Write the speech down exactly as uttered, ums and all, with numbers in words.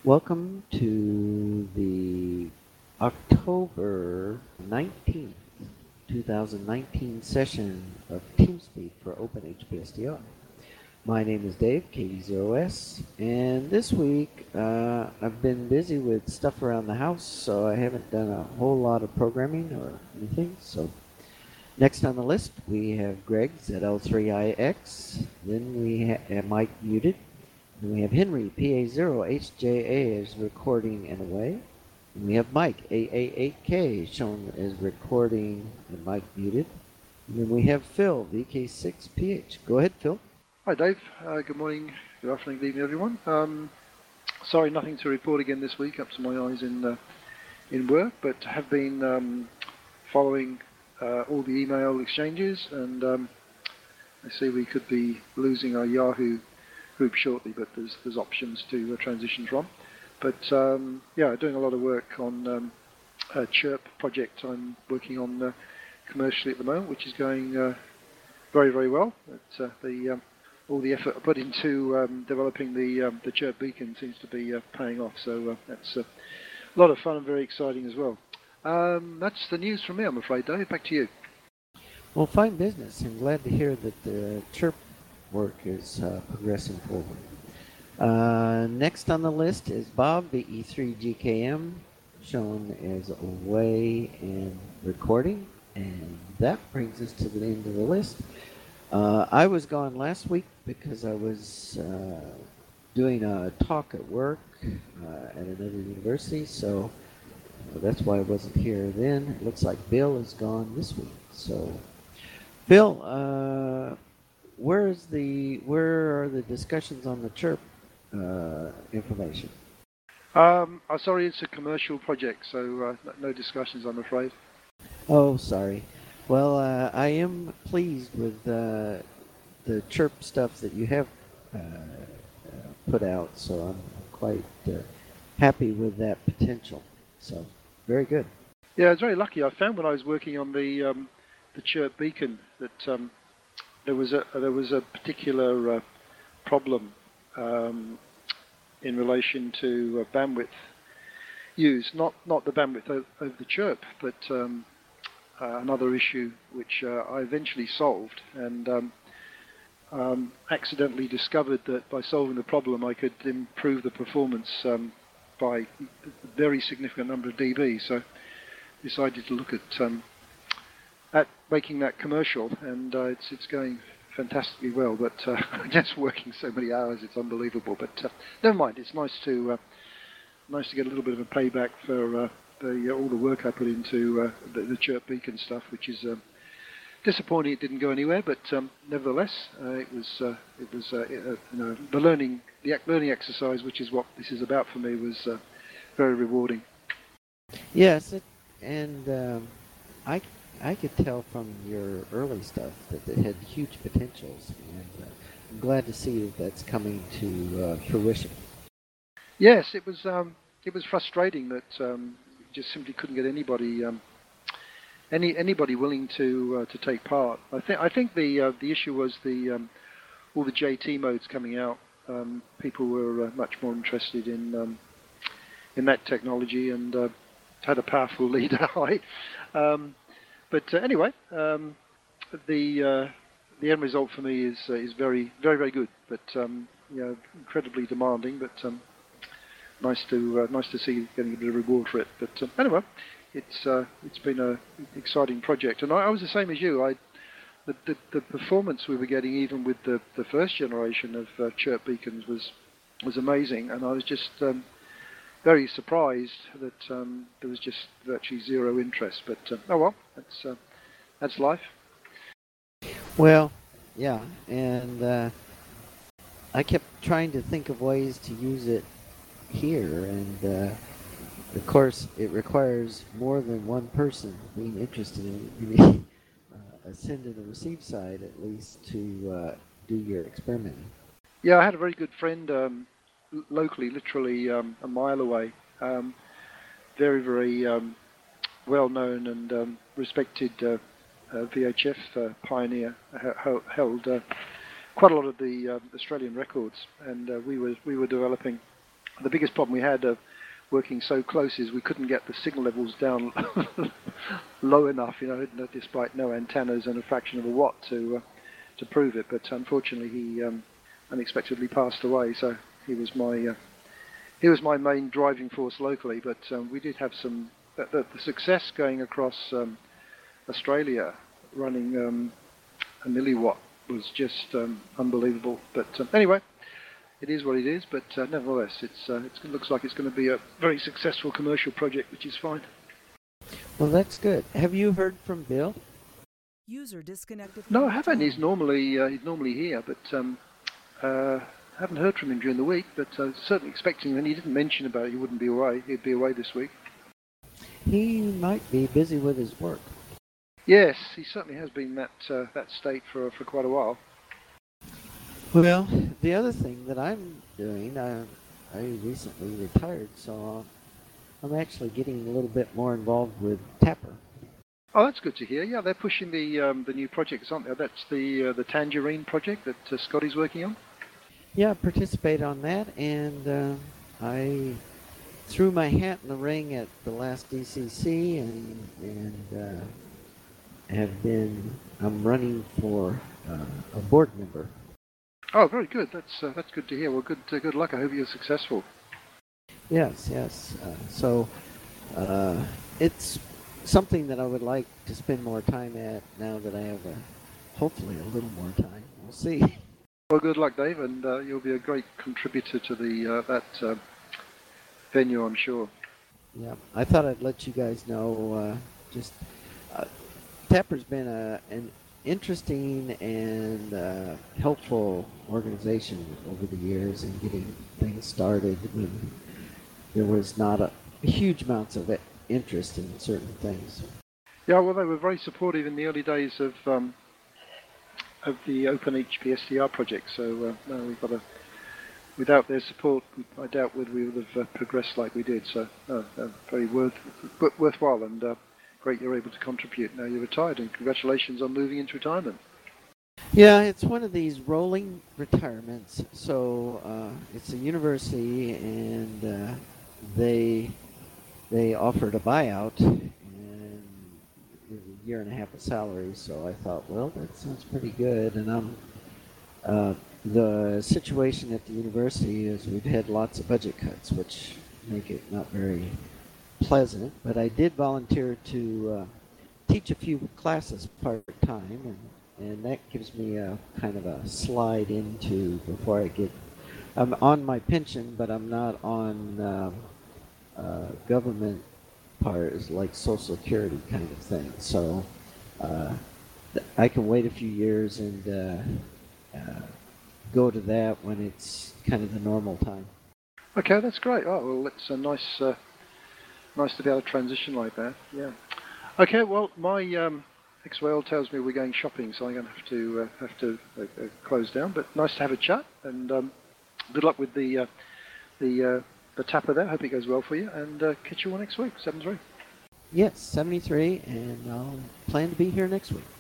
Welcome to the October nineteenth, twenty nineteen session of TeamSpeak for OpenHPSDR. My name is Dave, K D zero S, and this week uh, I've been busy with stuff around the house, so I haven't done a whole lot of programming or anything. So next on the list we have Greg, Z L three I X, then we have Mike muted, and we have Henry, P A zero H J A, as recording and away. And we have Mike, A A eight K, shown as recording and Mike muted. And then we have Phil, V K six P H. Go ahead, Phil. Hi, Dave. Uh, good morning, good afternoon, good evening, everyone. Um, sorry, nothing to report again this week, up to my eyes in uh, in work, but have been um, following uh, all the email exchanges, and um, I see we could be losing our Yahoo group shortly, but there's there's options to uh, transition from. But um, yeah, doing a lot of work on um, a Chirp project I'm working on uh, commercially at the moment, which is going uh, very, very well. But, uh, the um, all the effort I put into um, developing the um, the Chirp beacon seems to be uh, paying off. So uh, that's uh, a lot of fun and very exciting as well. Um, that's the news from me, I'm afraid, Dave. Back to you. Well, fine business. I'm glad to hear that the Chirp work is uh, progressing forward. Uh, next on the list is Bob, the E three G K M, shown as away and recording. And that brings us to the end of the list. Uh, I was gone last week because I was uh, doing a talk at work uh, at another university, so uh, that's why I wasn't here then. It looks like Bill is gone this week. So, Bill, uh, where is the where are the discussions on the Chirp uh, information? Um, I'm sorry, it's a commercial project, so uh, no discussions, I'm afraid. Oh, sorry. Well, uh, I am pleased with uh, the Chirp stuff that you have uh, uh, put out, so I'm quite uh, happy with that potential. So, very good. Yeah, I was very lucky. I found when I was working on the um, the Chirp beacon that um, there was a there was a particular uh, problem um, in relation to uh, bandwidth use, not not the bandwidth of, of the Chirp, but um, uh, another issue which uh, I eventually solved, and um, um, accidentally discovered that by solving the problem I could improve the performance um, by a very significant number of dB. So decided to look at um, at making that commercial, and uh, it's it's going fantastically well. But uh, just working so many hours, it's unbelievable. But uh, never mind. It's nice to uh, nice to get a little bit of a payback for uh, the uh, all the work I put into uh, the, the Chirp beacon stuff, which is um, disappointing. It didn't go anywhere, but um, nevertheless, uh, it was uh, it was uh, uh, you know, the learning the learning exercise, which is what this is about for me, was uh, very rewarding. Yes, it, and um, I I could tell from your early stuff that it had huge potentials, and uh, I'm glad to see that that's coming to uh, fruition. Yes, it was um, it was frustrating that um, you just simply couldn't get anybody um, any anybody willing to uh, to take part. I think I think the uh, the issue was the um, all the J T modes coming out. Um, people were uh, much more interested in um, in that technology and uh, had a powerful leader. Right? Um, but uh, anyway, um, the uh, the end result for me is uh, is very very very good. But um, you know, incredibly demanding. But um, nice to uh, nice to see getting a bit of reward for it. But uh, anyway, it's uh, it's been an exciting project, and I, I was the same as you. I the, the the performance we were getting, even with the, the first generation of uh, Chirp beacons, was was amazing, and I was just um, very surprised that um, there was just virtually zero interest. But uh, oh well, that's uh, that's life. Well, yeah, and uh, I kept trying to think of ways to use it here, and uh, of course, it requires more than one person being interested in it. You need uh, a send and a receive side, at least, to uh, do your experimenting. Yeah, I had a very good friend um, l- locally, literally um, a mile away. Um, very, very um, well-known and um, respected uh, uh, V H F uh, pioneer, h- held uh, quite a lot of the uh, Australian records, and uh, we were we were developing The biggest problem we had uh, working so close is we couldn't get the signal levels down low enough, you know, despite no antennas and a fraction of a watt to uh, to prove it. But unfortunately, he um, unexpectedly passed away. So he was my uh, he was my main driving force locally. But um, we did have some the, the, the success going across um, Australia, running um, a milliwatt was just um, unbelievable. But um, anyway. It is what it is, but uh, nevertheless, it's, uh, it's, it looks like it's going to be a very successful commercial project, which is fine. Well, that's good. Have you heard from Bill? User disconnected. No, I haven't. He's normally uh, he's normally here, but um, uh, haven't heard from him during the week. But uh, certainly expecting, and he didn't mention about it. He wouldn't be away. He'd be away this week. He might be busy with his work. Yes, he certainly has been that uh, that state for for quite a while. Well, the other thing that I'm doing, I, I recently retired, so I'm actually getting a little bit more involved with Tapper. Oh, that's good to hear. Yeah, they're pushing the um, the new projects, aren't they? That's the uh, the Tangerine project that uh, Scotty's working on. Yeah, I participate on that, and uh, I threw my hat in the ring at the last D C C, and and uh, have been. I'm running for uh, a board member. Oh, very good. That's uh, that's good to hear. Well, good uh, good luck. I hope you're successful. Yes, yes. Uh, so uh, it's something that I would like to spend more time at now that I have a, hopefully a little more time. We'll see. Well, good luck, Dave, and uh, you'll be a great contributor to the uh, that uh, venue, I'm sure. Yeah, I thought I'd let you guys know. Uh, just uh, Tapper's been a an interesting and uh, helpful organization over the years in getting things started when there was not a huge amounts of interest in certain things. Yeah, well, they were very supportive in the early days of um, of the Open H P S D R project. So uh, no, we've got a. Without their support, I doubt whether we would have uh, progressed like we did. So uh, uh, very worth worthwhile and. Uh, Great you're able to contribute. Now you're retired, and congratulations on moving into retirement. Yeah, it's one of these rolling retirements. So uh, it's a university, and uh, they they offered a buyout and a year and a half of salary. So I thought, well, that sounds pretty good. And I'm uh, the situation at the university is we've had lots of budget cuts, which make it not very pleasant, but I did volunteer to uh, teach a few classes part-time, and, and that gives me a kind of a slide into before I get, I'm on my pension, but I'm not on uh, uh, government part, like Social Security kind of thing, so uh, I can wait a few years and uh, uh, go to that when it's kind of the normal time. Okay, that's great. Oh, well, it's a nice uh, Nice to be able to transition like that. Yeah. Okay. Well, my um, X-Whale tells me we're going shopping, so I'm going to have to uh, have to uh, uh, close down. But nice to have a chat, and um, good luck with the uh, the uh, the Tapper there. Hope it goes well for you, and uh, catch you all next week. seven three. Yes, seventy-three, and I'll plan to be here next week.